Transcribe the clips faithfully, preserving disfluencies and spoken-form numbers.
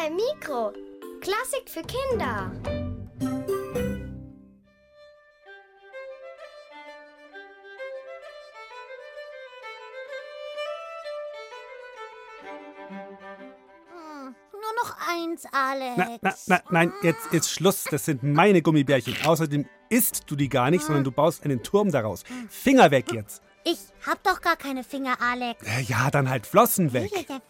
Mama im Mikro. Klassik für Kinder. Hm, nur noch eins, Alex. Na, na, na, nein, jetzt ist Schluss. Das sind meine Gummibärchen. Außerdem isst du die gar nicht, sondern du baust einen Turm daraus. Finger weg jetzt. Ich hab doch gar keine Finger, Alex. Äh, Ja, dann halt Flossen weg.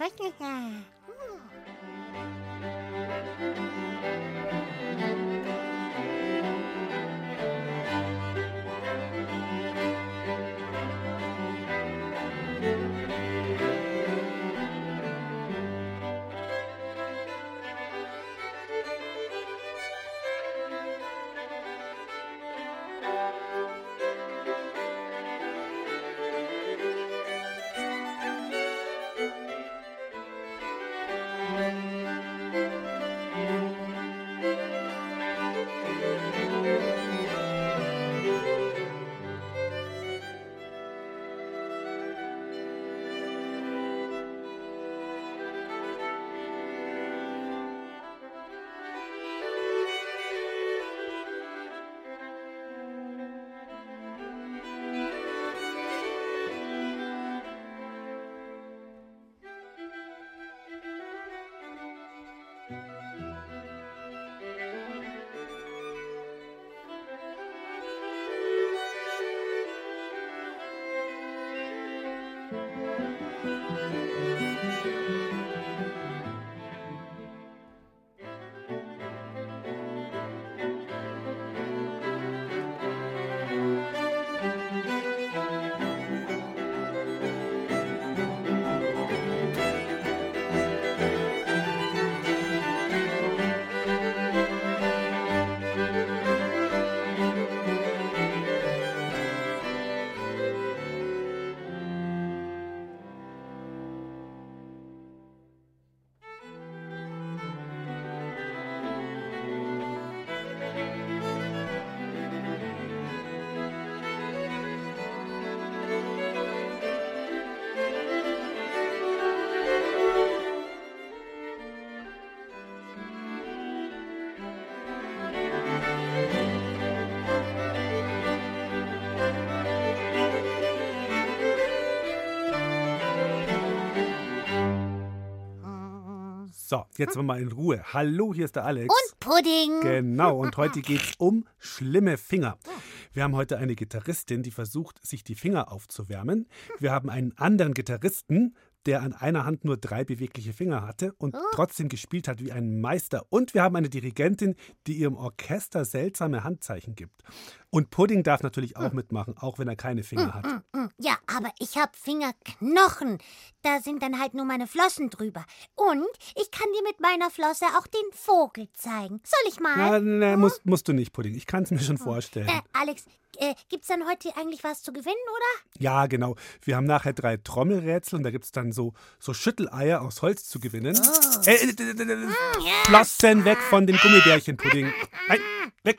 So, jetzt sind wir mal in Ruhe. Hallo, hier ist der Alex. Und Pudding. Genau, und heute geht's um schlimme Finger. Wir haben heute eine Gitarristin, die versucht, sich die Finger aufzuwärmen. Wir haben einen anderen Gitarristen, der an einer Hand nur drei bewegliche Finger hatte und trotzdem gespielt hat wie ein Meister. Und wir haben eine Dirigentin, die ihrem Orchester seltsame Handzeichen gibt. Und Pudding darf natürlich auch mitmachen, auch wenn er keine Finger hat. Ja, aber ich hab Fingerknochen. Da sind dann halt nur meine Flossen drüber. Und ich kann dir mit meiner Flosse auch den Vogel zeigen. Soll ich mal? Na, na, musst, musst du nicht, Pudding. Ich kann es mir schon vorstellen. Äh, Alex, äh, gibt's dann heute eigentlich was zu gewinnen, oder? Ja, genau. Wir haben nachher drei Trommelrätsel und da gibt es dann so, so Schütteleier aus Holz zu gewinnen. Oh. Äh, äh, äh, äh, äh, Flossen weg von dem Gummibärchen, Pudding. Nein, weg.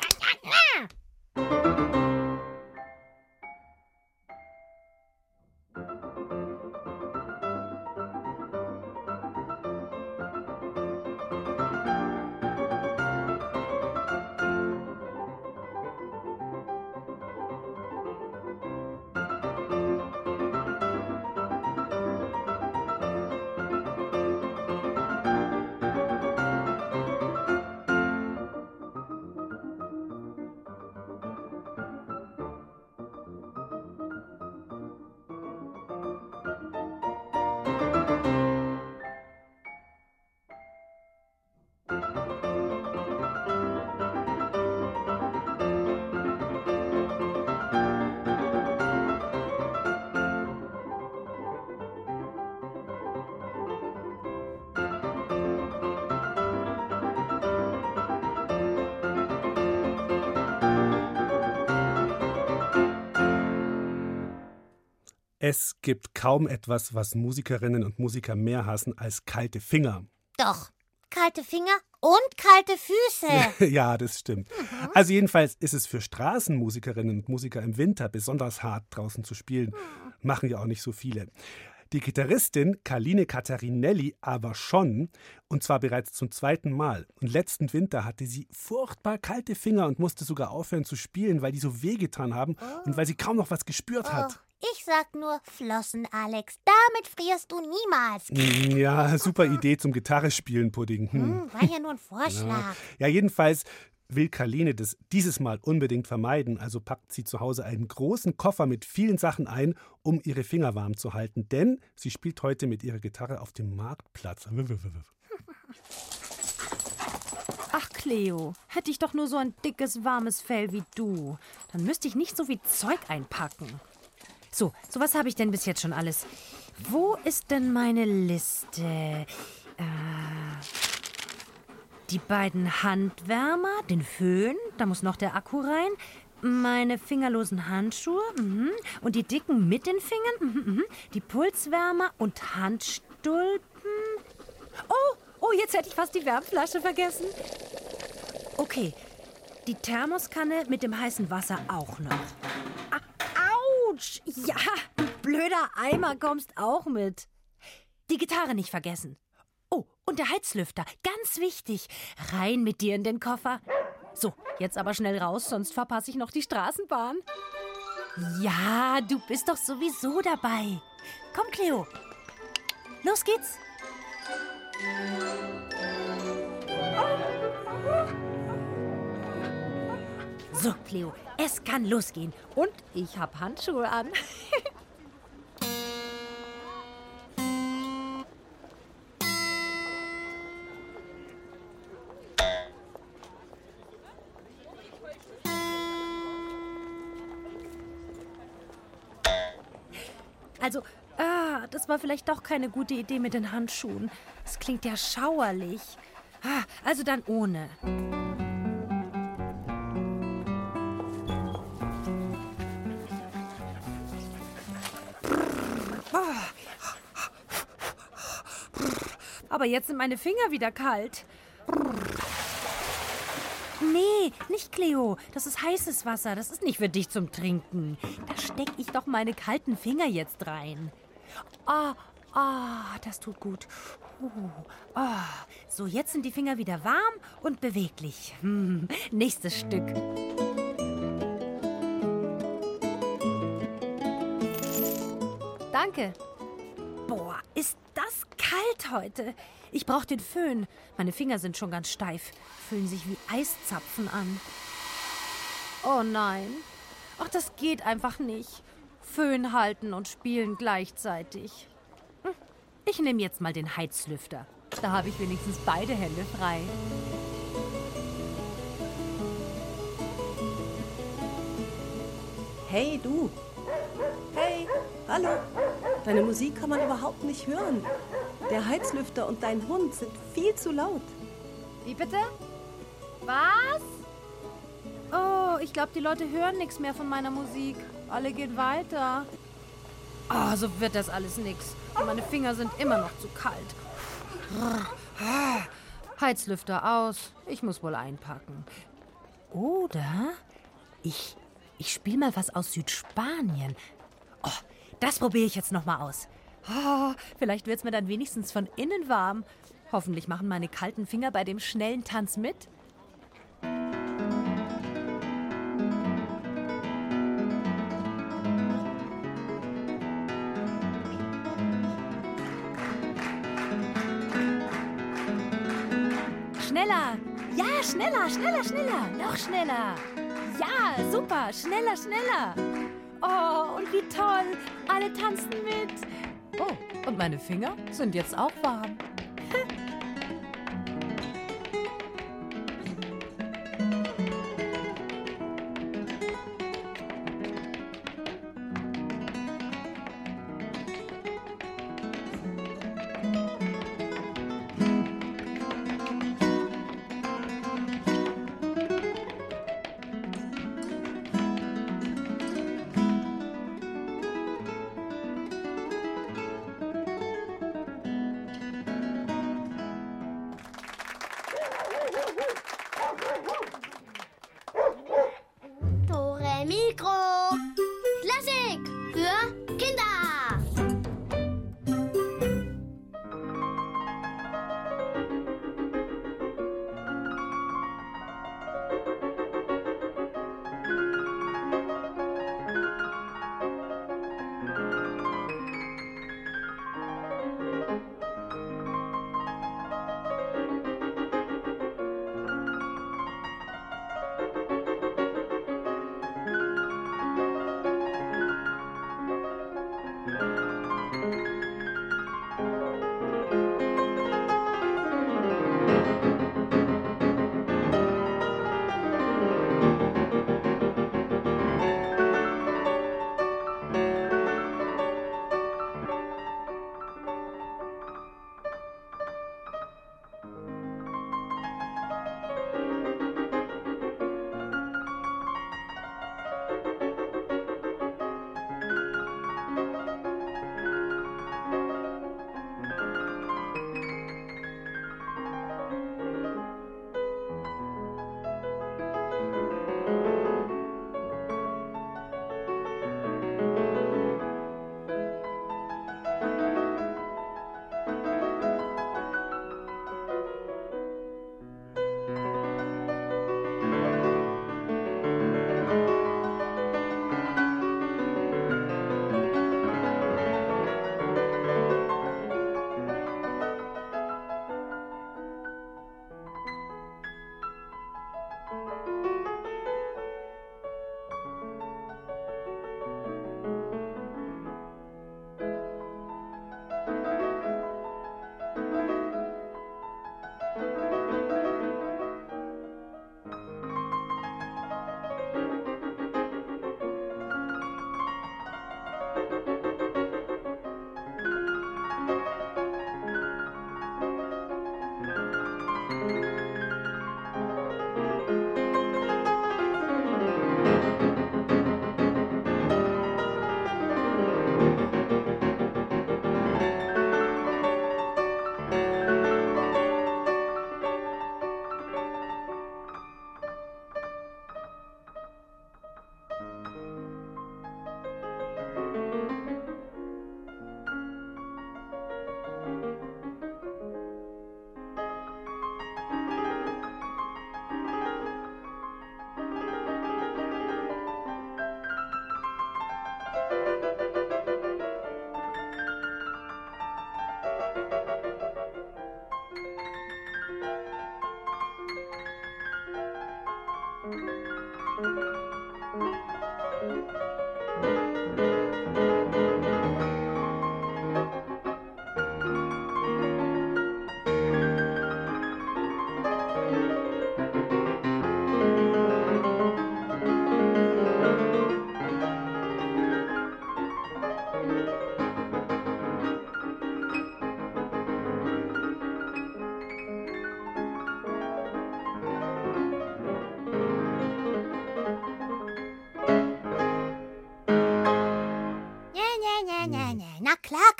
Es gibt kaum etwas, was Musikerinnen und Musiker mehr hassen als kalte Finger. Doch, kalte Finger und kalte Füße. Ja, das stimmt. Mhm. Also jedenfalls ist es für Straßenmusikerinnen und Musiker im Winter besonders hart, draußen zu spielen. Mhm. Machen ja auch nicht so viele. Die Gitarristin Carline Catarinelli aber schon, und zwar bereits zum zweiten Mal. Und letzten Winter hatte sie furchtbar kalte Finger und musste sogar aufhören zu spielen, weil die so wehgetan haben Oh. und weil sie kaum noch was gespürt Oh, hat. ich sag nur Flossen, Alex. Damit frierst du niemals. Mm, Ja, super Idee zum Gitarrespielen, Pudding. Hm. Hm, war ja nur ein Vorschlag. Ja, jedenfalls will Carline das dieses Mal unbedingt vermeiden, also packt sie zu Hause einen großen Koffer mit vielen Sachen ein, um ihre Finger warm zu halten, denn sie spielt heute mit ihrer Gitarre auf dem Marktplatz. Ach, Cleo, hätte ich doch nur so ein dickes, warmes Fell wie du. Dann müsste ich nicht so viel Zeug einpacken. So, so was habe ich denn bis jetzt schon alles? Wo ist denn meine Liste? Äh, die beiden Handwärmer, den Föhn, da muss noch der Akku rein, meine fingerlosen Handschuhe mhm. und die dicken mit den Fingern, mhm, mhm. die Pulswärmer und Handstulpen. Oh, oh, jetzt hätte ich fast die Wärmflasche vergessen. Okay, die Thermoskanne mit dem heißen Wasser auch noch. Ah, Autsch! Ja, du blöder Eimer kommst auch mit. Die Gitarre nicht vergessen. Oh, und der Heizlüfter, ganz wichtig. Rein mit dir in den Koffer. So, jetzt aber schnell raus, sonst verpasse ich noch die Straßenbahn. Ja, du bist doch sowieso dabei. Komm, Cleo. Los geht's. So, Cleo, es kann losgehen. Und ich habe Handschuhe an. Also, ah, das war vielleicht doch keine gute Idee mit den Handschuhen. Das klingt ja schauerlich. Ah, also dann ohne. Aber jetzt sind meine Finger wieder kalt. Nee, nicht Cleo. Das ist heißes Wasser. Das ist nicht für dich zum Trinken. Da steck ich doch meine kalten Finger jetzt rein. Ah, ah, das tut gut. Uh, ah. So, jetzt sind die Finger wieder warm und beweglich. Hm, nächstes Stück. Danke. Boah, ist das kalt heute. Ich brauche den Föhn. Meine Finger sind schon ganz steif, fühlen sich wie Eiszapfen an. Oh nein. Ach, das geht einfach nicht. Föhn halten und spielen gleichzeitig. Hm, Ich nehme jetzt mal den Heizlüfter. Da habe ich wenigstens beide Hände frei. Hey, du. Hey, hallo. Deine Musik kann man überhaupt nicht hören. Der Heizlüfter und dein Hund sind viel zu laut. Wie bitte? Was? Oh, ich glaube, die Leute hören nichts mehr von meiner Musik. Alle gehen weiter. Oh, so wird das alles nix. Und meine Finger sind immer noch zu kalt. Heizlüfter aus. Ich muss wohl einpacken. Oder ich, ich spiele mal was aus Südspanien. Oh, das probiere ich jetzt noch mal aus. Oh, vielleicht wird's mir dann wenigstens von innen warm. Hoffentlich machen meine kalten Finger bei dem schnellen Tanz mit. Schneller! Ja, schneller, schneller, schneller! Noch schneller! Ja, super! Schneller, schneller! Oh, und wie toll! Alle tanzen mit! Oh, und meine Finger sind jetzt auch warm. Mikro. Klassik für Kinder.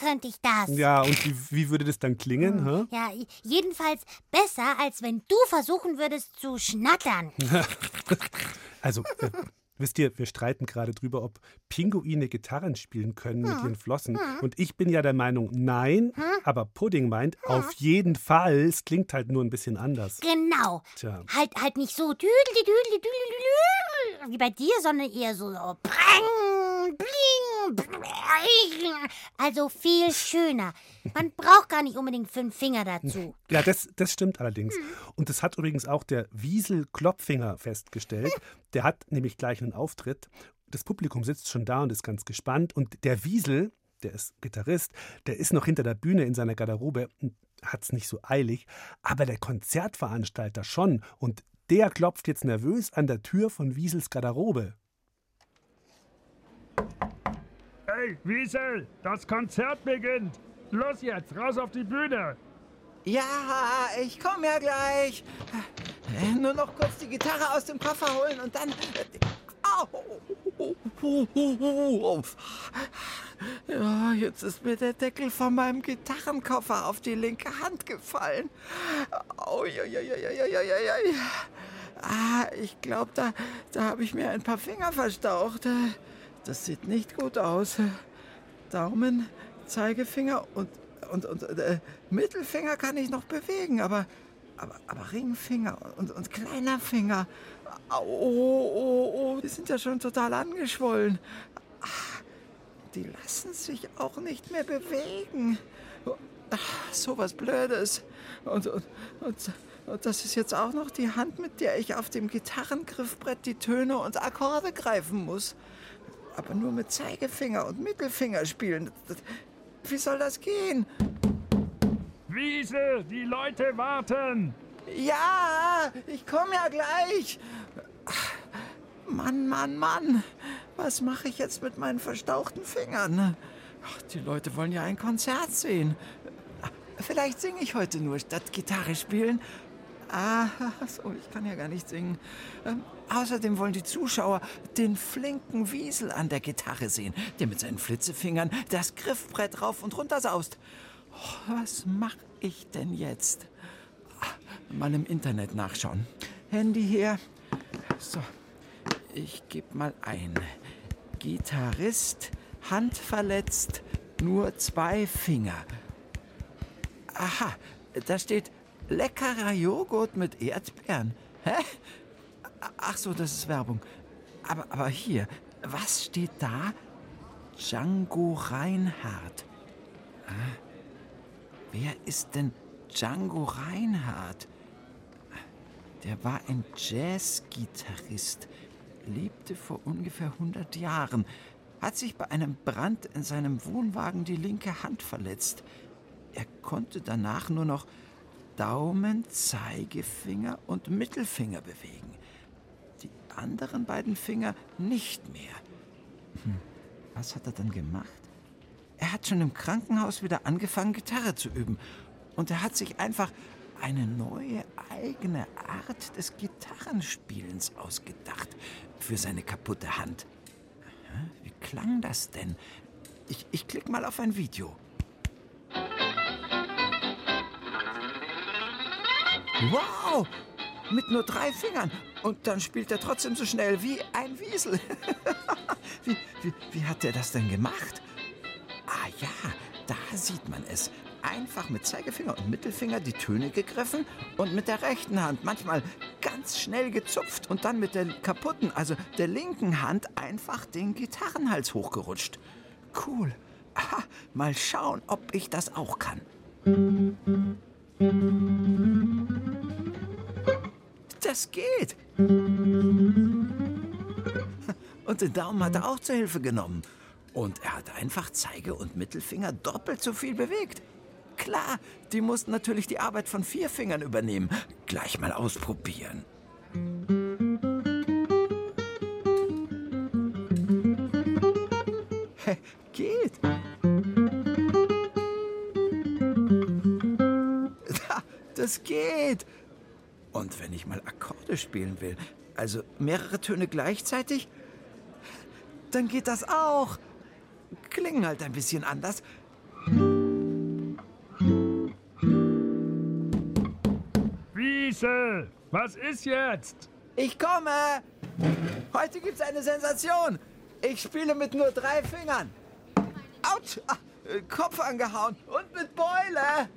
könnte ich das. Ja, und wie, wie würde das dann klingen? Hm. Ja, jedenfalls besser, als wenn du versuchen würdest zu schnattern. Also, äh, wisst ihr, wir streiten gerade drüber, ob Pinguine Gitarren spielen können mit ihren Flossen. Und ich bin ja der Meinung, nein, aber Pudding meint, auf jeden Fall. Es klingt halt nur ein bisschen anders. Genau. Tja. Halt, halt nicht so düdel, düdel, düdel, düdel, wie bei dir, sondern eher so, so prang, bling, bling. Also viel schöner. Man braucht gar nicht unbedingt fünf Finger dazu. Ja, das, das stimmt allerdings. Und das hat übrigens auch der Wiesel Klopfinger festgestellt. Der hat nämlich gleich einen Auftritt. Das Publikum sitzt schon da und ist ganz gespannt. Und der Wiesel, der ist Gitarrist, der ist noch hinter der Bühne in seiner Garderobe und hat es nicht so eilig. Aber der Konzertveranstalter schon. Und der klopft jetzt nervös an der Tür von Wiesels Garderobe. Hey, Wiesel, das Konzert beginnt. Los jetzt, raus auf die Bühne. Ja, ich komme ja gleich. Nur noch kurz die Gitarre aus dem Koffer holen und dann... Au! Ja, jetzt ist mir der Deckel von meinem Gitarrenkoffer auf die linke Hand gefallen. Au, ja, ja, ja, ja, ja, ja, ja. Ah, ich glaube, da, da habe ich mir ein paar Finger verstaucht. Das sieht nicht gut aus. Daumen, Zeigefinger und, und, und äh, Mittelfinger kann ich noch bewegen, aber, aber, aber Ringfinger und, und kleiner Finger, oh, oh, oh, die sind ja schon total angeschwollen. Ach, die lassen sich auch nicht mehr bewegen. Ach, so was Blödes. Und, und, und, und das ist jetzt auch noch die Hand, mit der ich auf dem Gitarrengriffbrett die Töne und Akkorde greifen muss. Aber nur mit Zeigefinger und Mittelfinger spielen. Wie soll das gehen? Wiesel, die Leute warten. Ja, ich komme ja gleich. Mann, Mann, Mann. Was mache ich jetzt mit meinen verstauchten Fingern? Ach, die Leute wollen ja ein Konzert sehen. Vielleicht singe ich heute nur statt Gitarre spielen. Ah, so, ich kann ja gar nicht singen. Ähm, außerdem wollen die Zuschauer den flinken Wiesel an der Gitarre sehen, der mit seinen Flitzefingern das Griffbrett rauf und runter saust. Oh, was mache ich denn jetzt? Ach, mal im Internet nachschauen. Handy hier. So, ich gebe mal ein. Gitarrist, Hand verletzt, nur zwei Finger. Aha, da steht leckerer Joghurt mit Erdbeeren. Hä? Ach so, das ist Werbung. Aber, aber hier, was steht da? Django Reinhardt. Ah, wer ist denn Django Reinhardt? Der war ein Jazzgitarrist, lebte vor ungefähr hundert Jahren, hat sich bei einem Brand in seinem Wohnwagen die linke Hand verletzt. Er konnte danach nur noch Daumen, Zeigefinger und Mittelfinger bewegen. Die anderen beiden Finger nicht mehr. Hm, was hat er dann gemacht? Er hat schon im Krankenhaus wieder angefangen, Gitarre zu üben. Und er hat sich einfach eine neue, eigene Art des Gitarrenspielens ausgedacht für seine kaputte Hand. Wie klang das denn? Ich, ich klicke mal auf ein Video. Wow! Mit nur drei Fingern. Und dann spielt er trotzdem so schnell wie ein Wiesel. wie, wie, wie hat er das denn gemacht? Ah ja, da sieht man es. Einfach mit Zeigefinger und Mittelfinger die Töne gegriffen und mit der rechten Hand manchmal ganz schnell gezupft und dann mit der kaputten, also der linken Hand einfach den Gitarrenhals hochgerutscht. Cool. Aha, mal schauen, ob ich das auch kann. Das geht. Und den Daumen hat er auch zur Hilfe genommen. Und er hat einfach Zeige- und Mittelfinger doppelt so viel bewegt. Klar, die mussten natürlich die Arbeit von vier Fingern übernehmen. Gleich mal ausprobieren. Geht. Das geht. Und wenn ich mal Akkorde spielen will, also mehrere Töne gleichzeitig, dann geht das auch. Klingen halt ein bisschen anders. Wiesel, was ist jetzt? Ich komme! Heute gibt's eine Sensation. Ich spiele mit nur drei Fingern. Autsch! Ah, äh, Kopf angehauen und mit Beule.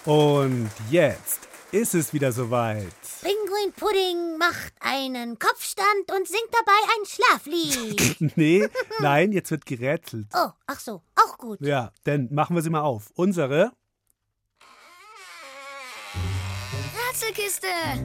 Und jetzt ist es wieder soweit. Pinguin Pudding macht einen Kopfstand und singt dabei ein Schlaflied. Nee, nein, jetzt wird gerätselt. Oh, ach so, auch gut. Ja, dann machen wir sie mal auf. Unsere Rätselkiste.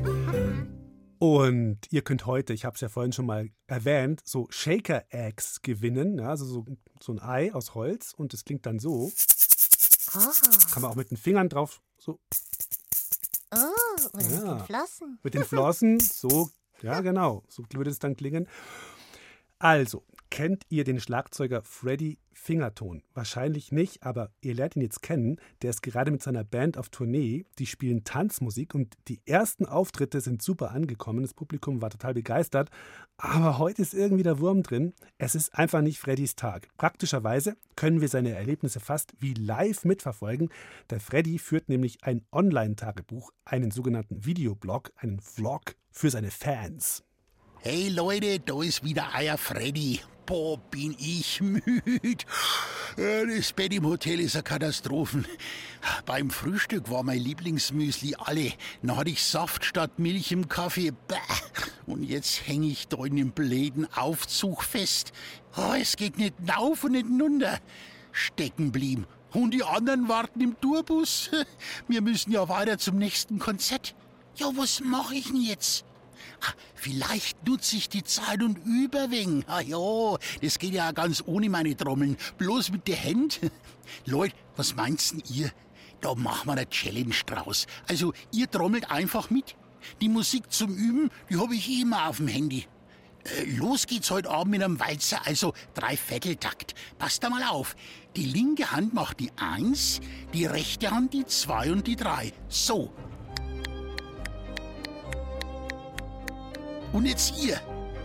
Und ihr könnt heute, ich habe es ja vorhin schon mal erwähnt, so Shaker Eggs gewinnen. Ja, also so, so ein Ei aus Holz und das klingt dann so. Oh, Kann man auch mit den Fingern drauf, so oh oder Ja. mit den Flossen. mit den Flossen, so, ja genau, so würde es dann klingen. Also, kennt ihr den Schlagzeuger Freddy Fingerton? Wahrscheinlich nicht, aber ihr lernt ihn jetzt kennen. Der ist gerade mit seiner Band auf Tournee. Die spielen Tanzmusik und die ersten Auftritte sind super angekommen. Das Publikum war total begeistert. Aber heute ist irgendwie der Wurm drin. Es ist einfach nicht Freddys Tag. Praktischerweise können wir seine Erlebnisse fast wie live mitverfolgen. Der Freddy führt nämlich ein Online-Tagebuch, einen sogenannten Videoblog, einen Vlog für seine Fans. Hey Leute, da ist wieder euer Freddy. Boah, bin ich müde. Das Bett im Hotel ist eine Katastrophe. Beim Frühstück war mein Lieblingsmüsli alle. Dann hatte ich Saft statt Milch im Kaffee. Bäh. Und jetzt hänge ich da in dem bläden Aufzug fest. Oh, es geht nicht rauf und nicht runter. Stecken blieben. Und die anderen warten im Tourbus. Wir müssen ja weiter zum nächsten Konzert. Ja, was mache ich denn jetzt? Ah, vielleicht nutze ich die Zeit und überwing. Ah ja, das geht ja ganz ohne meine Trommeln. Bloß mit der Hand. Leute, was meinst denn ihr? Da machen wir eine Challenge draus. Also, ihr trommelt einfach mit. Die Musik zum Üben, die habe ich immer auf dem Handy. Äh, los geht's heute Abend mit einem Walzer, also Dreivierteltakt. Passt da mal auf. Die linke Hand macht die Eins, die rechte Hand die Zwei und die Drei. So. Und jetzt ihr.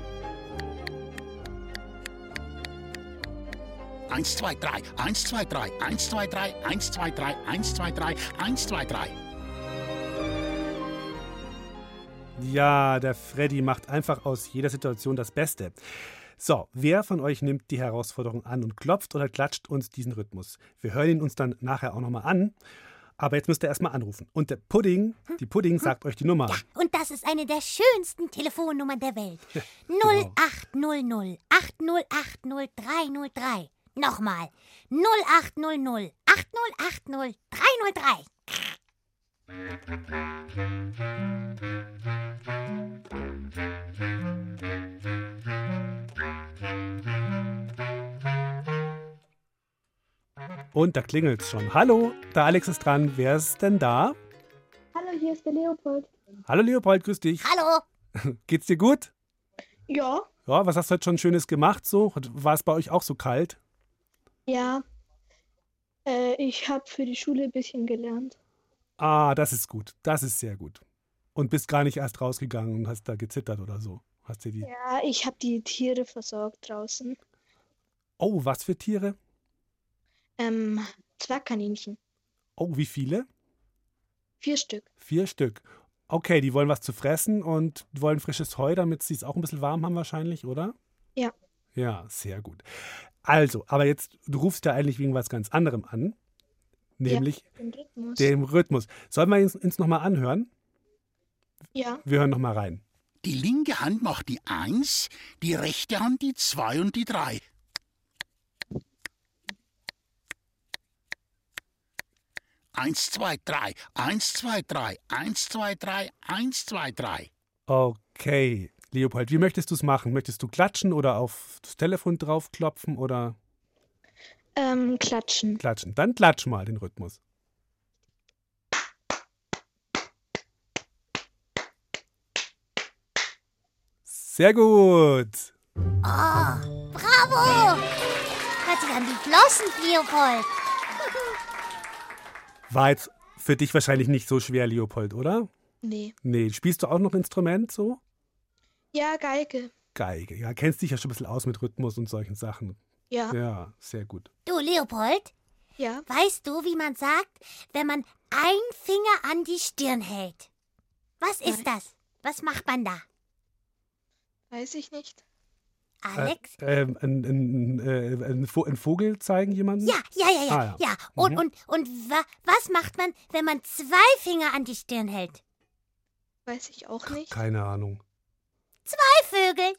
Eins, zwei, drei, eins, zwei, drei, eins, zwei, drei, eins, zwei, drei, eins, zwei, drei, eins, zwei, drei. Ja, der Freddy macht einfach aus jeder Situation das Beste. So, wer von euch nimmt die Herausforderung an und klopft oder klatscht uns diesen Rhythmus? Wir hören ihn uns dann nachher auch nochmal an. Aber jetzt müsst ihr erstmal anrufen. Und der Pudding, die Pudding sagt euch die Nummer. Ja, und das ist eine der schönsten Telefonnummern der Welt. null acht null null acht null acht null drei null drei. Nochmal. null acht null null acht null acht null drei null drei. Und da klingelt's schon. Hallo, der Alex ist dran. Wer ist denn da? Hallo, hier ist der Leopold. Hallo Leopold, grüß dich. Hallo. Geht's dir gut? Ja. Ja, was hast du heute schon Schönes gemacht so? War es bei euch auch so kalt? Ja. Äh, ich habe für die Schule ein bisschen gelernt. Ah, das ist gut. Das ist sehr gut. Und bist gar nicht erst rausgegangen und hast da gezittert oder so. Hast dir die. Ja, ich habe die Tiere versorgt draußen. Oh, was für Tiere? Ähm, Zwergkaninchen. Oh, wie viele? Vier Stück. Vier Stück. Okay, die wollen was zu fressen und wollen frisches Heu, damit sie es auch ein bisschen warm haben wahrscheinlich, oder? Ja. Ja, sehr gut. Also, aber jetzt, du rufst ja eigentlich wegen was ganz anderem an. Nämlich ja, den Rhythmus. dem Rhythmus. Sollen wir uns, uns nochmal anhören? Ja. Wir hören nochmal rein. Die linke Hand macht die Eins, die rechte Hand die Zwei und die Drei. Eins, zwei, drei, eins, zwei, drei, eins, zwei, drei, eins, zwei, drei. Okay, Leopold, wie möchtest du es machen? Möchtest du klatschen oder auf das Telefon draufklopfen oder Ähm, klatschen. klatschen? Dann klatsch mal den Rhythmus. Sehr gut. Oh, bravo. Hört sich an wie Flossen, Leopold. War jetzt für dich wahrscheinlich nicht so schwer, Leopold, oder? Nee. Nee, spielst du auch noch Instrument so? Ja, Geige. Geige, ja, kennst dich ja schon ein bisschen aus mit Rhythmus und solchen Sachen. Ja. Ja, sehr gut. Du, Leopold, Ja. weißt du, wie man sagt, wenn man einen Finger an die Stirn hält? Was ist Nein. das? Was macht man da? Weiß ich nicht. Alex? Äh, ähm, ein, ein, äh, ein, Vo- ein Vogel zeigen jemanden? Ja, ja, ja, ja. Ah, ja. ja. Und, Mhm. und, und wa was macht man, wenn man zwei Finger an die Stirn hält? Weiß ich auch nicht. Keine Ahnung. Zwei Vögel.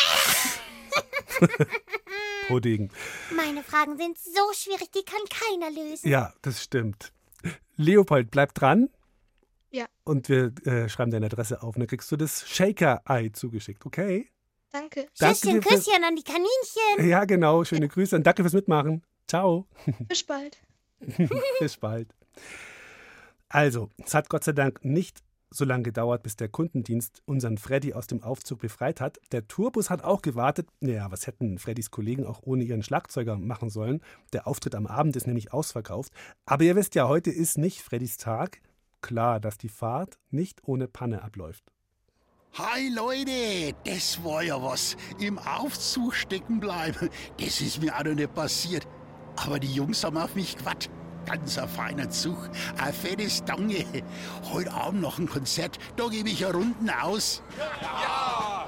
Pudding. Meine Fragen sind so schwierig, die kann keiner lösen. Ja, das stimmt. Leopold, bleib dran. Ja. Und wir äh, schreiben deine Adresse auf. Und dann kriegst du das Shaker-Ei zugeschickt, okay? Danke. Danke Küsschen, dir für- Küsschen an die Kaninchen. Ja, genau. Schöne Grüße und danke fürs Mitmachen. Ciao. Bis bald. Bis bald. Also, es hat Gott sei Dank nicht so lange gedauert, bis der Kundendienst unseren Freddy aus dem Aufzug befreit hat. Der Tourbus hat auch gewartet. Naja, was hätten Freddys Kollegen auch ohne ihren Schlagzeuger machen sollen? Der Auftritt am Abend ist nämlich ausverkauft. Aber ihr wisst ja, heute ist nicht Freddys Tag. Klar, dass die Fahrt nicht ohne Panne abläuft. Hi Leute, das war ja was. Im Aufzug stecken bleiben, das ist mir auch noch nicht passiert. Aber die Jungs haben auf mich gewartet. Ganz ein feiner Zug, ein fettes Dange. Heute Abend noch ein Konzert, da gebe ich ja Runden aus. Ja.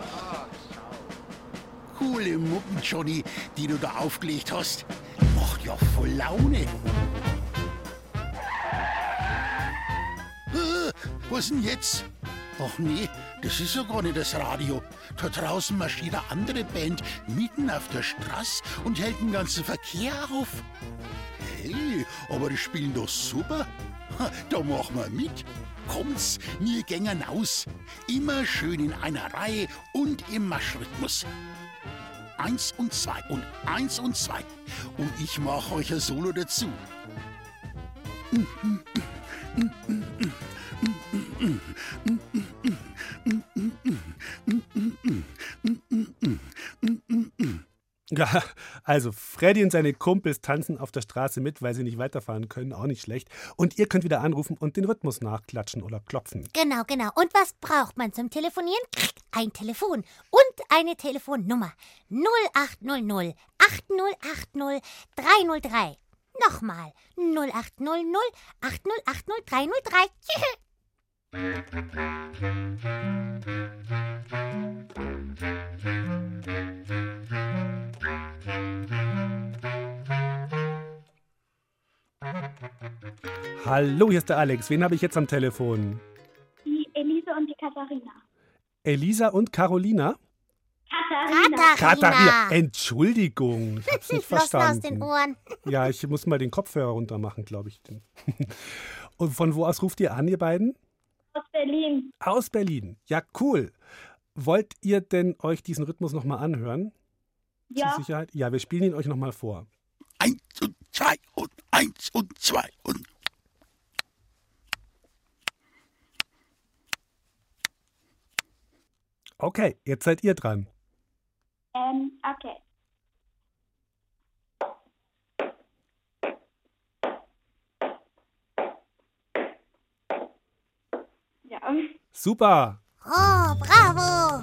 Coole Mucken, Johnny, die du da aufgelegt hast. Macht ja voll Laune. Äh, was denn jetzt? Ach nee, das ist ja gar nicht das Radio. Da draußen marschiert eine andere Band mitten auf der Straße und hält den ganzen Verkehr auf. Hey, aber die spielen doch super. Ha, da machen wir mit. Kommt's, wir gängen aus. Immer schön in einer Reihe und im Marschrhythmus. Eins und zwei und eins und zwei. Und ich mache euch ein Solo dazu. Ja, also Freddy und seine Kumpels tanzen auf der Straße mit, weil sie nicht weiterfahren können, auch nicht schlecht. Und ihr könnt wieder anrufen und den Rhythmus nachklatschen oder klopfen. Genau, genau. Und was braucht man zum Telefonieren? Ein Telefon und eine Telefonnummer. null acht null null acht null acht null drei null drei. Nochmal. null acht null null acht null acht null drei null drei. Hallo, hier ist der Alex. Wen habe ich jetzt am Telefon? Die Elisa und die Katharina. Elisa und Carolina? Katharina. Katharina. Entschuldigung, ich hab's nicht Flossen aus den verstanden. Ohren. Ja, ich muss mal den Kopfhörer runter machen, glaube ich. Und von wo aus ruft ihr an, ihr beiden? Aus Berlin. Aus Berlin. Ja, cool. Wollt ihr denn euch diesen Rhythmus nochmal anhören? Ja. Zur Sicherheit? Ja, wir spielen ihn euch nochmal vor. Eins und zwei und eins und zwei und... Okay, jetzt seid ihr dran. Ähm, okay. Ja. Super. Oh, bravo.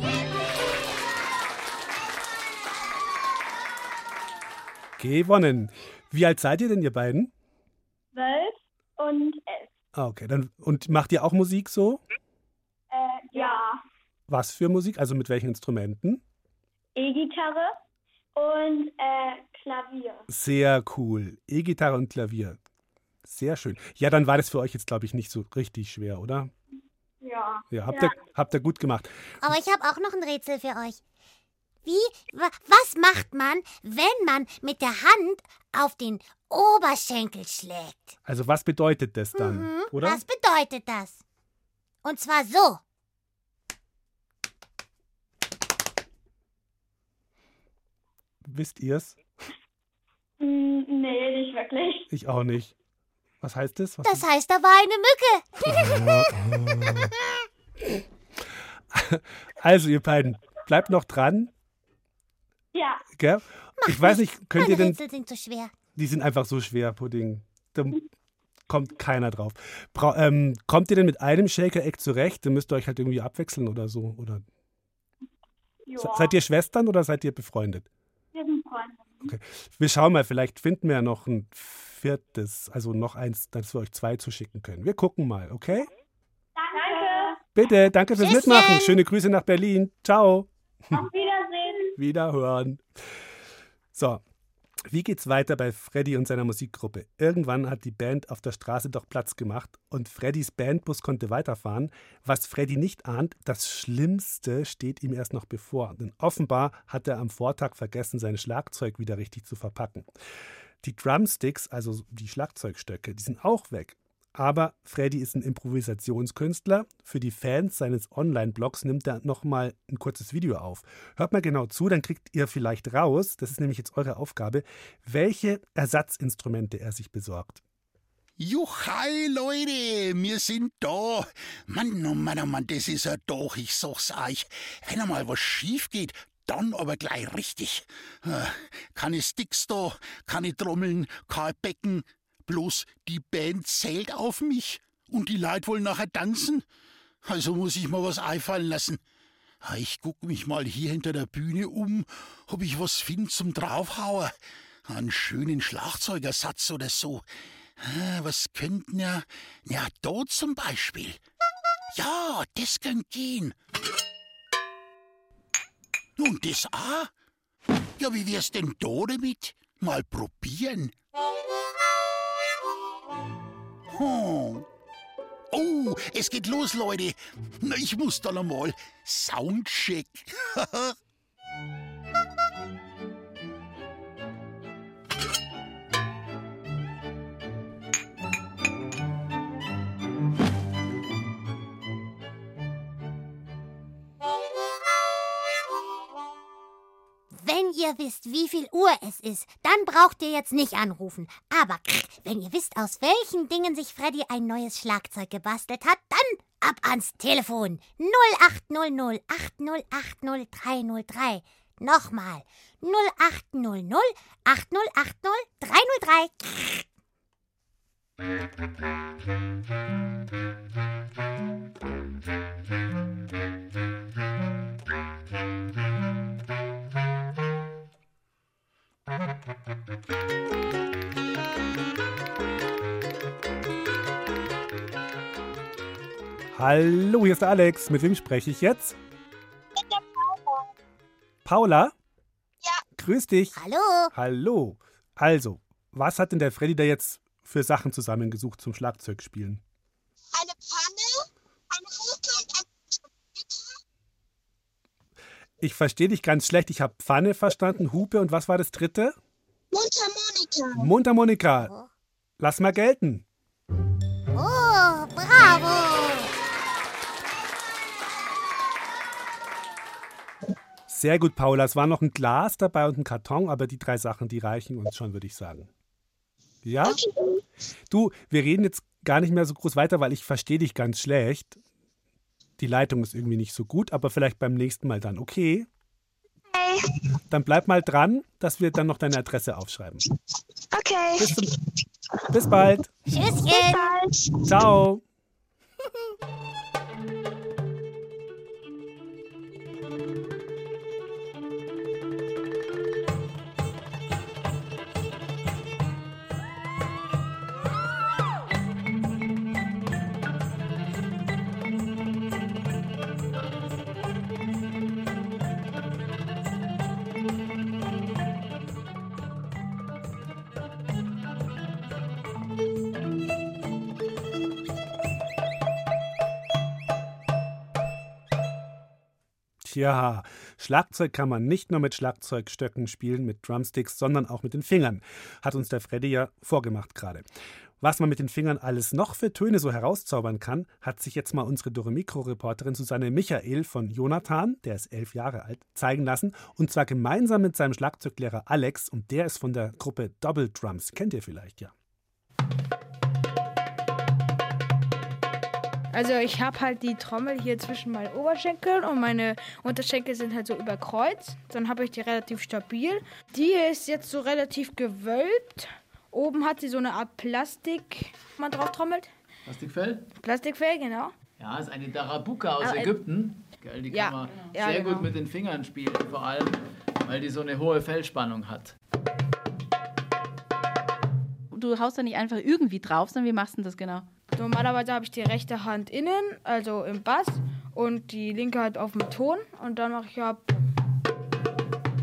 Gewonnen. Wie alt seid ihr denn, ihr beiden? Zwölf und elf. Ah, okay. Dann, und macht ihr auch Musik so? Äh, ja. Was für Musik? Also mit welchen Instrumenten? E-Gitarre und äh, Klavier. Sehr cool. E-Gitarre und Klavier. Sehr schön. Ja, dann war das für euch jetzt, glaube ich, nicht so richtig schwer, oder? Ja. Ja, habt, Ja. Ihr, habt ihr gut gemacht. Aber ich habe auch noch ein Rätsel für euch. Wie, wa, was macht man, wenn man mit der Hand auf den Oberschenkel schlägt? Also was bedeutet das dann, Mhm, oder? Was bedeutet das? Und zwar so. Wisst ihr's? Hm, nee, nicht wirklich. Ich auch nicht. Was heißt das? Was Das heißt, da war eine Mücke. Also, ihr beiden, bleibt noch dran. Ja. Gell? Ich weiß nicht, könnt ihr Meine denn... Rätsel sind zu schwer. Die sind einfach so schwer, Pudding. Da kommt keiner drauf. Bra ähm, kommt ihr denn mit einem Shaker-Eck zurecht? Dann müsst ihr euch halt irgendwie abwechseln oder so? Oder Ja. Se- seid ihr Schwestern oder seid ihr befreundet? Wir sind Freunde. Okay. Wir schauen mal, vielleicht finden wir ja noch ein viertes, also noch eins, dass wir euch zwei zuschicken können. Wir gucken mal, okay? Danke. Bitte, danke fürs Tschüsschen. Mitmachen. Schöne Grüße nach Berlin. Ciao. Auf Wiedersehen. Wiederhören. So, wie geht's weiter bei Freddy und seiner Musikgruppe? Irgendwann hat die Band auf der Straße doch Platz gemacht und Freddys Bandbus konnte weiterfahren. Was Freddy nicht ahnt, das Schlimmste steht ihm erst noch bevor. Denn offenbar hat er am Vortag vergessen, sein Schlagzeug wieder richtig zu verpacken. Die Drumsticks, also die Schlagzeugstöcke, die sind auch weg. Aber Freddy ist ein Improvisationskünstler. Für die Fans seines Online-Blogs nimmt er nochmal ein kurzes Video auf. Hört mal genau zu, dann kriegt ihr vielleicht raus, das ist nämlich jetzt eure Aufgabe, welche Ersatzinstrumente er sich besorgt. Juchai, Leute, wir sind da. Mann, oh Mann, oh Mann, das ist ja doch, ich sag's euch. Wenn einmal was schief geht, dann aber gleich richtig. Keine Sticks da, keine Trommeln, kein Becken. Bloß die Band zählt auf mich und die Leute wollen nachher tanzen. Also muss ich mal was einfallen lassen. Ich guck mich mal hier hinter der Bühne um, ob ich was finde zum Draufhauen. Einen schönen Schlagzeugersatz oder so. Was könnten ja... Ja, da zum Beispiel. Ja, das könnte gehen. Und das auch? Ja, wie wär's denn da damit? Mal probieren. Oh. oh, es geht los, Leute. Ich muss dann einmal Soundcheck. Wenn ihr wisst, wie viel Uhr es ist, dann braucht ihr jetzt nicht anrufen. Aber wenn ihr wisst, aus welchen Dingen sich Freddy ein neues Schlagzeug gebastelt hat, dann ab ans Telefon. null acht null null acht null acht null drei null drei. Nochmal. null acht null null acht null acht null drei null drei. Hallo, hier ist der Alex. Mit wem spreche ich jetzt? Mit der Paula. Paula? Ja. Grüß dich. Hallo. Hallo. Also, was hat denn der Freddy da jetzt für Sachen zusammengesucht zum Schlagzeugspielen? Eine Pfanne, eine Hupe und ein Gitarre. Ich verstehe dich ganz schlecht. Ich habe Pfanne verstanden, Hupe und was war das dritte? Mundharmonika. Mundharmonika. Lass mal gelten. Oh, bravo. Sehr gut, Paula. Es war noch ein Glas dabei und ein Karton, aber die drei Sachen, die reichen uns schon, würde ich sagen. Ja? Okay. Du, wir reden jetzt gar nicht mehr so groß weiter, weil ich verstehe dich ganz schlecht. Die Leitung ist irgendwie nicht so gut, aber vielleicht beim nächsten Mal dann. Okay? Hey. Dann bleib mal dran, dass wir dann noch deine Adresse aufschreiben. Okay. Bis, zum, bis bald. Tschüsschen. Bis bald. Ciao. Ja, Schlagzeug kann man nicht nur mit Schlagzeugstöcken spielen, mit Drumsticks, sondern auch mit den Fingern. Hat uns der Freddy ja vorgemacht gerade. Was man mit den Fingern alles noch für Töne so herauszaubern kann, hat sich jetzt mal unsere Dore-Mikro-Reporterin Susanne Michael von Jonathan, der ist elf Jahre alt, zeigen lassen. Und zwar gemeinsam mit seinem Schlagzeuglehrer Alex. Und der ist von der Gruppe Double Drums. Kennt ihr vielleicht, ja? Also ich habe halt die Trommel hier zwischen meinen Oberschenkeln und meine Unterschenkel sind halt so überkreuzt. Dann habe ich die relativ stabil. Die hier ist jetzt so relativ gewölbt. Oben hat sie so eine Art Plastik, man drauf trommelt. Plastikfell? Plastikfell, genau. Ja, ist eine Darabuka aus Aber, Ägypten. Geil, die ja, kann man ja, sehr genau. gut mit den Fingern spielen, vor allem, weil die so eine hohe Fellspannung hat. Du haust da nicht einfach irgendwie drauf, sondern wie machst du das genau? Normalerweise habe ich die rechte Hand innen, also im Bass, und die linke halt auf dem Ton. Und dann mache ich ja...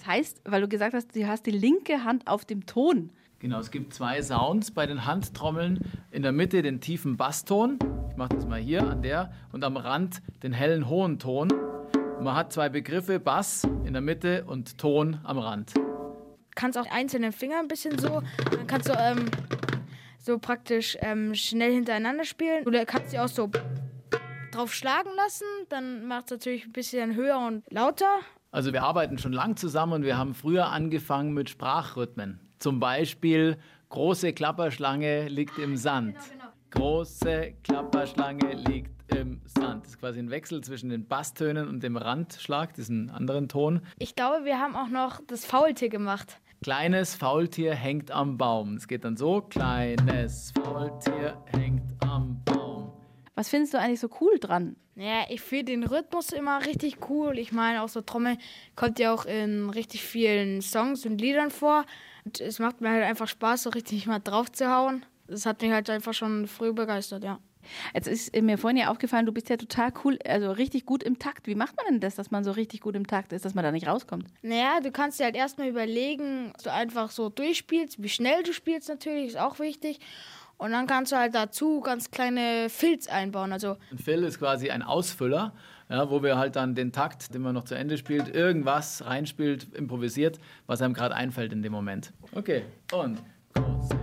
Das heißt, weil du gesagt hast, du hast die linke Hand auf dem Ton. Genau, es gibt zwei Sounds bei den Handtrommeln. In der Mitte den tiefen Basston. Ich mache das mal hier an der. Und am Rand den hellen hohen Ton. Und man hat zwei Begriffe, Bass in der Mitte und Ton am Rand. Du kannst auch einzelne Finger ein bisschen so, dann kannst du ähm, so praktisch ähm, schnell hintereinander spielen. Oder kannst du auch so drauf schlagen lassen, dann macht es natürlich ein bisschen höher und lauter. Also wir arbeiten schon lang zusammen und wir haben früher angefangen mit Sprachrhythmen. Zum Beispiel, große Klapperschlange liegt im Sand. Große Klapperschlange liegt im Sand. Das ist quasi ein Wechsel zwischen den Basstönen und dem Randschlag, diesen anderen Ton. Ich glaube, wir haben auch noch das Faultier gemacht. Kleines Faultier hängt am Baum. Es geht dann so, kleines Faultier hängt am Baum. Was findest du eigentlich so cool dran? Naja, ich finde den Rhythmus immer richtig cool. Ich meine, auch so Trommel kommt ja auch in richtig vielen Songs und Liedern vor. Und es macht mir halt einfach Spaß, so richtig mal drauf zu hauen. Das hat mich halt einfach schon früh begeistert, ja. Jetzt ist mir vorhin ja aufgefallen, du bist ja total cool, also richtig gut im Takt. Wie macht man denn das, dass man so richtig gut im Takt ist, dass man da nicht rauskommt? Naja, du kannst dir halt erstmal überlegen, dass du einfach so durchspielst. Wie schnell du spielst natürlich, ist auch wichtig. Und dann kannst du halt dazu ganz kleine Fills einbauen. Also ein Fill ist quasi ein Ausfüller, ja, wo wir halt dann den Takt, den man noch zu Ende spielt, irgendwas reinspielt, improvisiert, was einem gerade einfällt in dem Moment. Okay, und große.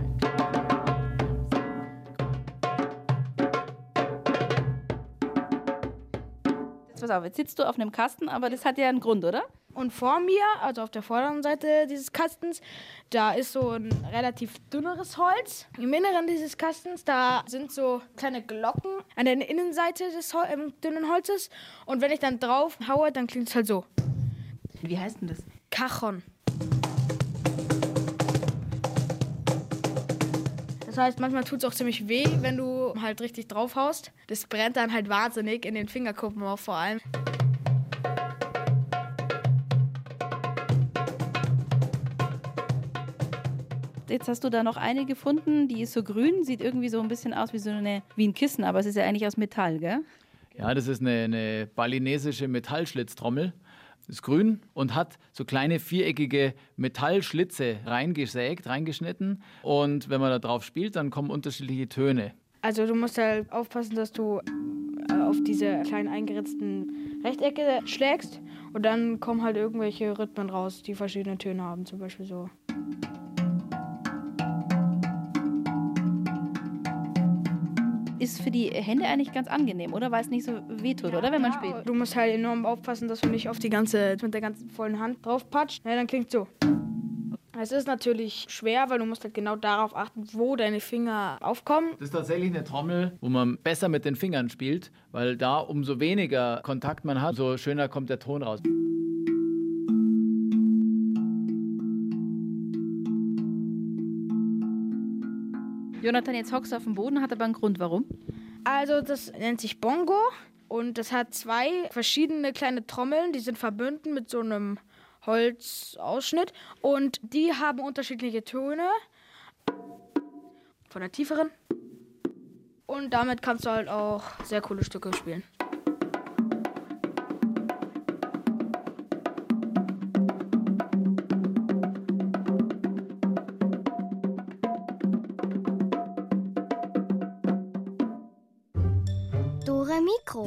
Pass auf, jetzt sitzt du auf einem Kasten, aber das hat ja einen Grund, oder? Und vor mir, also auf der vorderen Seite dieses Kastens, da ist so ein relativ dünneres Holz. Im Inneren dieses Kastens, da sind so kleine Glocken an der Innenseite des Hol- äh, dünnen Holzes. Und wenn ich dann drauf haue, dann klingt es halt so. Wie heißt denn das? Cajon. Das heißt, manchmal tut es auch ziemlich weh, wenn du halt richtig drauf haust. Das brennt dann halt wahnsinnig in den Fingerkuppen auch vor allem. Jetzt hast du da noch eine gefunden, die ist so grün, sieht irgendwie so ein bisschen aus wie so eine, wie ein Kissen, aber es ist ja eigentlich aus Metall, gell? Ja, das ist eine, eine balinesische Metallschlitztrommel. Ist grün und hat so kleine viereckige Metallschlitze reingesägt, reingeschnitten. Und wenn man da drauf spielt, dann kommen unterschiedliche Töne. Also du musst halt aufpassen, dass du auf diese kleinen eingeritzten Rechtecke schlägst. Und dann kommen halt irgendwelche Rhythmen raus, die verschiedene Töne haben, zum Beispiel so. Ist für die Hände eigentlich ganz angenehm, oder? Weil es nicht so wehtut, ja, oder? Wenn man ja, spielt. Du musst halt enorm aufpassen, dass du nicht auf die ganze, mit der ganzen vollen Hand drauf patscht. Ja, dann klingt so. Es ist natürlich schwer, weil du musst halt genau darauf achten, wo deine Finger aufkommen. Das ist tatsächlich eine Trommel, wo man besser mit den Fingern spielt, weil da umso weniger Kontakt man hat, umso schöner kommt der Ton raus. Jonathan, jetzt hockst du auf dem Boden, hat aber einen Grund, warum? Also das nennt sich Bongo und das hat zwei verschiedene kleine Trommeln, die sind verbunden mit so einem Holzausschnitt und die haben unterschiedliche Töne von der tieferen und damit kannst du halt auch sehr coole Stücke spielen. Dore Mikro.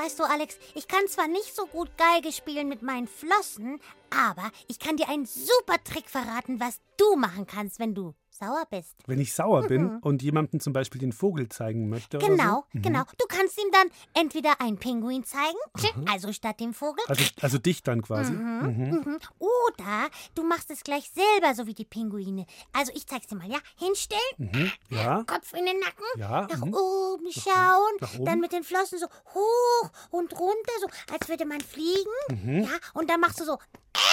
Weißt du, Alex, ich kann zwar nicht so gut Geige spielen mit meinen Flossen, aber ich kann dir einen super Trick verraten, was du machen kannst, wenn du sauer bist. Wenn ich sauer bin Mhm. und jemandem zum Beispiel den Vogel zeigen möchte Genau, oder so? Mhm. genau. Du kannst ihm dann entweder einen Pinguin zeigen, also statt dem Vogel. Also, also dich dann quasi. Mhm, Mhm. mhm. Oder du machst es gleich selber, so wie die Pinguine. Also ich zeig's dir mal, ja? Hinstellen, Mhm. Ja. Kopf in den Nacken, Ja, nach mhm. oben schauen, nach oben. dann mit den Flossen so hoch und runter, so als würde man fliegen. Mhm. Ja, und dann machst du so.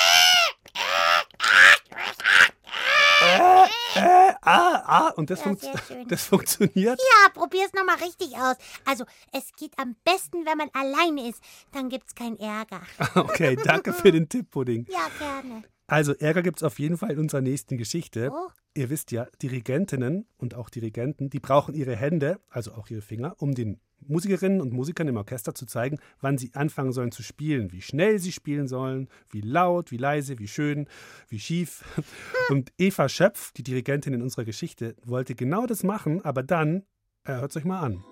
Äh, äh, ah, ah. Und das, Ja, funkt- sehr schön. das funktioniert? Ja, probier's nochmal richtig aus. Also, es geht am besten, wenn man alleine ist. Dann gibt's keinen Ärger. Okay, danke für den Tipp, Pudding. Ja, gerne. Also Ärger gibt es auf jeden Fall in unserer nächsten Geschichte. Oh. Ihr wisst ja, Dirigentinnen und auch Dirigenten, die brauchen ihre Hände, also auch ihre Finger, um den Musikerinnen und Musikern im Orchester zu zeigen, wann sie anfangen sollen zu spielen, wie schnell sie spielen sollen, wie laut, wie leise, wie schön, wie schief. Und Eva Schöpf, die Dirigentin in unserer Geschichte, wollte genau das machen, aber dann, äh, hört es euch mal an.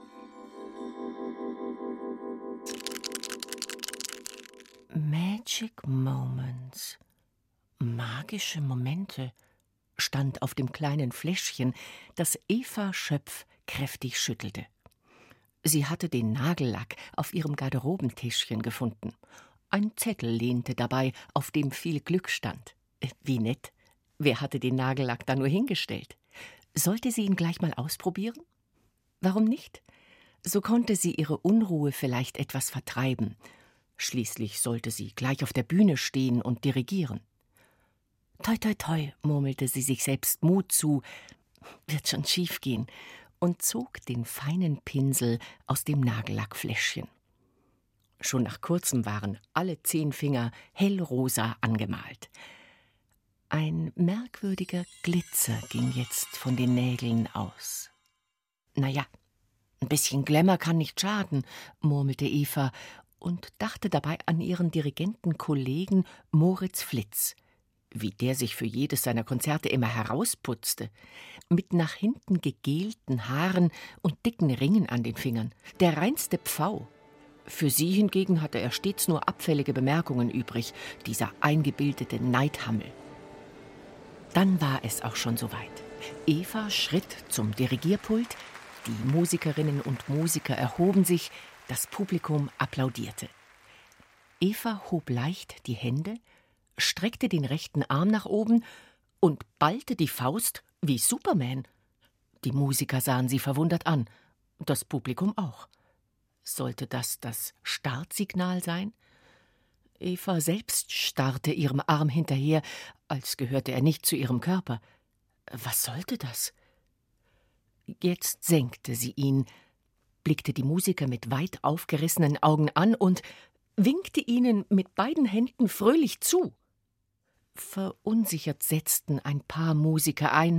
Magic Moments. Magische Momente stand auf dem kleinen Fläschchen, das Eva Schöpf kräftig schüttelte. Sie hatte den Nagellack auf ihrem Garderobentischchen gefunden. Ein Zettel lehnte dabei, auf dem viel Glück stand. Wie nett. Wer hatte den Nagellack da nur hingestellt? Sollte sie ihn gleich mal ausprobieren? Warum nicht? So konnte sie ihre Unruhe vielleicht etwas vertreiben. Schließlich sollte sie gleich auf der Bühne stehen und dirigieren. Toi, toi, toi, murmelte sie sich selbst Mut zu, wird schon schief gehen, und zog den feinen Pinsel aus dem Nagellackfläschchen. Schon nach kurzem waren alle zehn Finger hellrosa angemalt. Ein merkwürdiger Glitzer ging jetzt von den Nägeln aus. Na ja, ein bisschen Glamour kann nicht schaden, murmelte Eva und dachte dabei an ihren Dirigentenkollegen Moritz Flitz, wie der sich für jedes seiner Konzerte immer herausputzte, mit nach hinten gegelten Haaren und dicken Ringen an den Fingern, der reinste Pfau. Für sie hingegen hatte er stets nur abfällige Bemerkungen übrig, dieser eingebildete Neidhammel. Dann war es auch schon soweit. Eva schritt zum Dirigierpult, die Musikerinnen und Musiker erhoben sich, das Publikum applaudierte. Eva hob leicht die Hände, streckte den rechten Arm nach oben und ballte die Faust wie Superman. Die Musiker sahen sie verwundert an, das Publikum auch. Sollte das das Startsignal sein? Eva selbst starrte ihrem Arm hinterher, als gehörte er nicht zu ihrem Körper. Was sollte das? Jetzt senkte sie ihn, blickte die Musiker mit weit aufgerissenen Augen an und winkte ihnen mit beiden Händen fröhlich zu. Verunsichert setzten ein paar Musiker ein.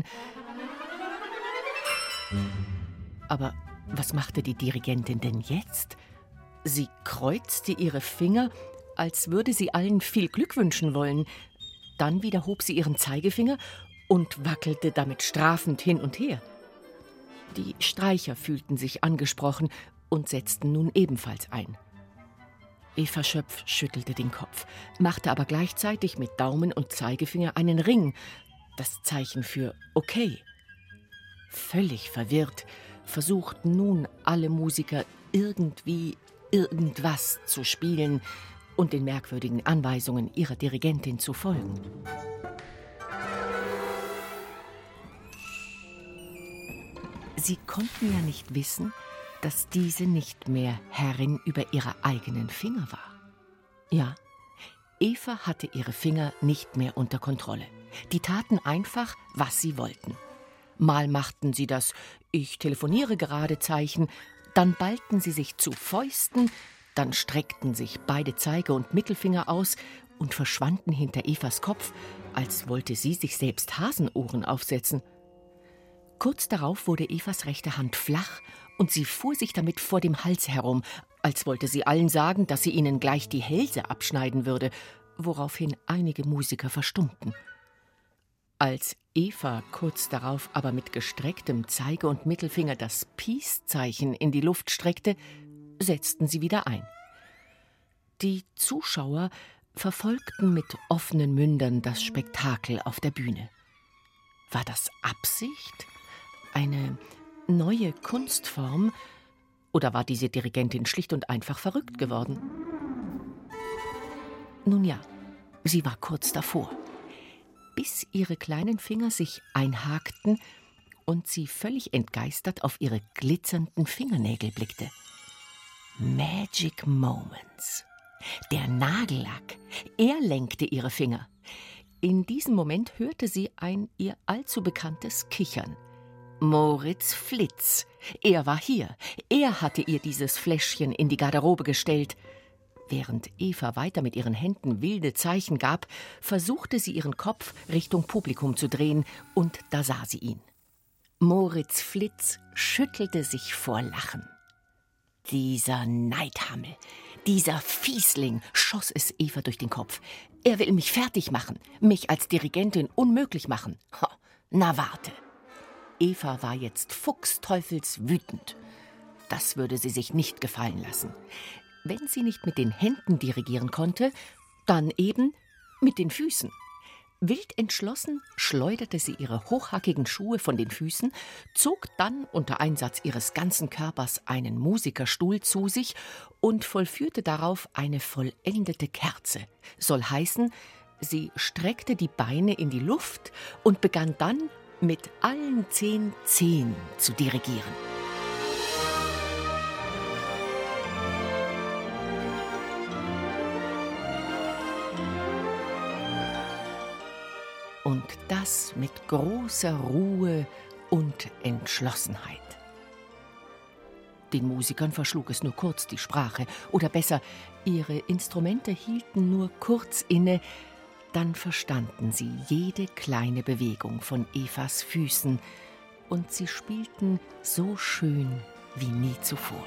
Aber was machte die Dirigentin denn jetzt? Sie kreuzte ihre Finger, als würde sie allen viel Glück wünschen wollen. Dann wieder hob sie ihren Zeigefinger und wackelte damit strafend hin und her. Die Streicher fühlten sich angesprochen und setzten nun ebenfalls ein. Eva Schöpf schüttelte den Kopf, machte aber gleichzeitig mit Daumen und Zeigefinger einen Ring, das Zeichen für okay. Völlig verwirrt versuchten nun alle Musiker irgendwie irgendwas zu spielen und den merkwürdigen Anweisungen ihrer Dirigentin zu folgen. Sie konnten ja nicht wissen, dass diese nicht mehr Herrin über ihre eigenen Finger war. Ja, Eva hatte ihre Finger nicht mehr unter Kontrolle. Die taten einfach, was sie wollten. Mal machten sie das »Ich telefoniere gerade« Zeichen, dann ballten sie sich zu Fäusten, dann streckten sich beide Zeige- und Mittelfinger aus und verschwanden hinter Evas Kopf, als wollte sie sich selbst Hasenohren aufsetzen. Kurz darauf wurde Evas rechte Hand flach und sie fuhr sich damit vor dem Hals herum, als wollte sie allen sagen, dass sie ihnen gleich die Hälse abschneiden würde, woraufhin einige Musiker verstummten. Als Eva kurz darauf aber mit gestrecktem Zeige- und Mittelfinger das Peace-Zeichen in die Luft streckte, setzten sie wieder ein. Die Zuschauer verfolgten mit offenen Mündern das Spektakel auf der Bühne. War das Absicht? Eine neue Kunstform? Oder war diese Dirigentin schlicht und einfach verrückt geworden? Nun ja, sie war kurz davor, bis ihre kleinen Finger sich einhakten und sie völlig entgeistert auf ihre glitzernden Fingernägel blickte. Magic Moments. Der Nagellack, er lenkte ihre Finger. In diesem Moment hörte sie ein ihr allzu bekanntes Kichern. Moritz Flitz, er war hier. Er hatte ihr dieses Fläschchen in die Garderobe gestellt. Während Eva weiter mit ihren Händen wilde Zeichen gab, versuchte sie ihren Kopf Richtung Publikum zu drehen, und da sah sie ihn. Moritz Flitz schüttelte sich vor Lachen. Dieser Neidhammel, dieser Fiesling, schoss es Eva durch den Kopf. Er will mich fertig machen, mich als Dirigentin unmöglich machen. Ho, na warte. Eva war jetzt fuchsteufelswütend. Das würde sie sich nicht gefallen lassen. Wenn sie nicht mit den Händen dirigieren konnte, dann eben mit den Füßen. Wild entschlossen schleuderte sie ihre hochhackigen Schuhe von den Füßen, zog dann unter Einsatz ihres ganzen Körpers einen Musikerstuhl zu sich und vollführte darauf eine vollendete Kerze. Soll heißen, sie streckte die Beine in die Luft und begann dann mit allen zehn Zehen zu dirigieren. Und das mit großer Ruhe und Entschlossenheit. Den Musikern verschlug es nur kurz die Sprache, oder besser, ihre Instrumente hielten nur kurz inne, dann verstanden sie jede kleine Bewegung von Evas Füßen, und sie spielten so schön wie nie zuvor.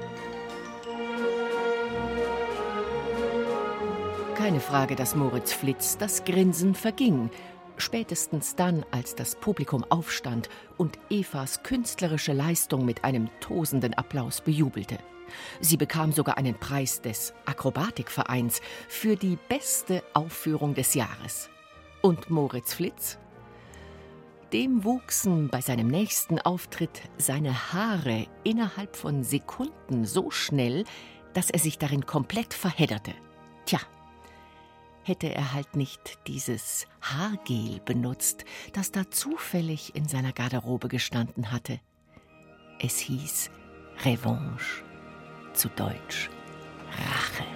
Keine Frage, dass Moritz Flitz das Grinsen verging. Spätestens dann, als das Publikum aufstand und Evas künstlerische Leistung mit einem tosenden Applaus bejubelte. Sie bekam sogar einen Preis des Akrobatikvereins für die beste Aufführung des Jahres. Und Moritz Flitz? Dem wuchsen bei seinem nächsten Auftritt seine Haare innerhalb von Sekunden so schnell, dass er sich darin komplett verhedderte. Tja, hätte er halt nicht dieses Haargel benutzt, das da zufällig in seiner Garderobe gestanden hatte. Es hieß Revanche, zu Deutsch Rache.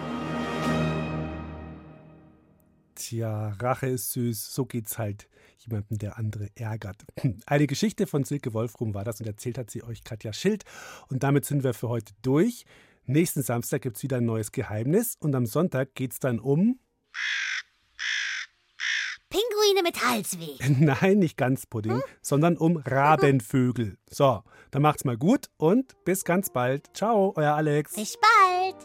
Tja, Rache ist süß, so geht's halt jemandem, der andere ärgert. Eine Geschichte von Silke Wolfrum war das, und erzählt hat sie euch Katja Schild. Und damit sind wir für heute durch. Nächsten Samstag gibt's wieder ein neues Geheimnis, und am Sonntag geht's dann um... Pinguine mit Halsweh. Nein, nicht ganz Pudding, hm? sondern um Rabenvögel. So, dann macht's mal gut und bis ganz bald. Ciao, euer Alex. Bis bald.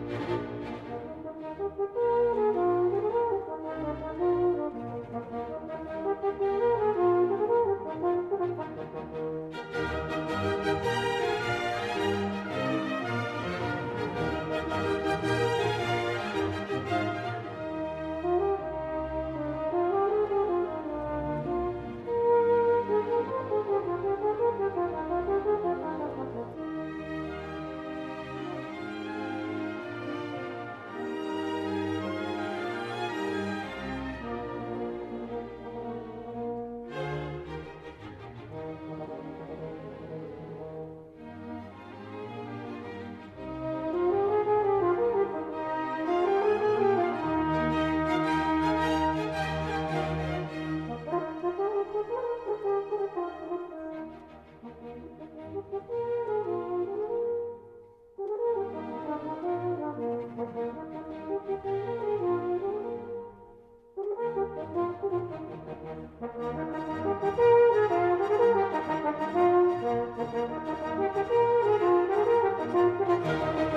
Thank you. Musik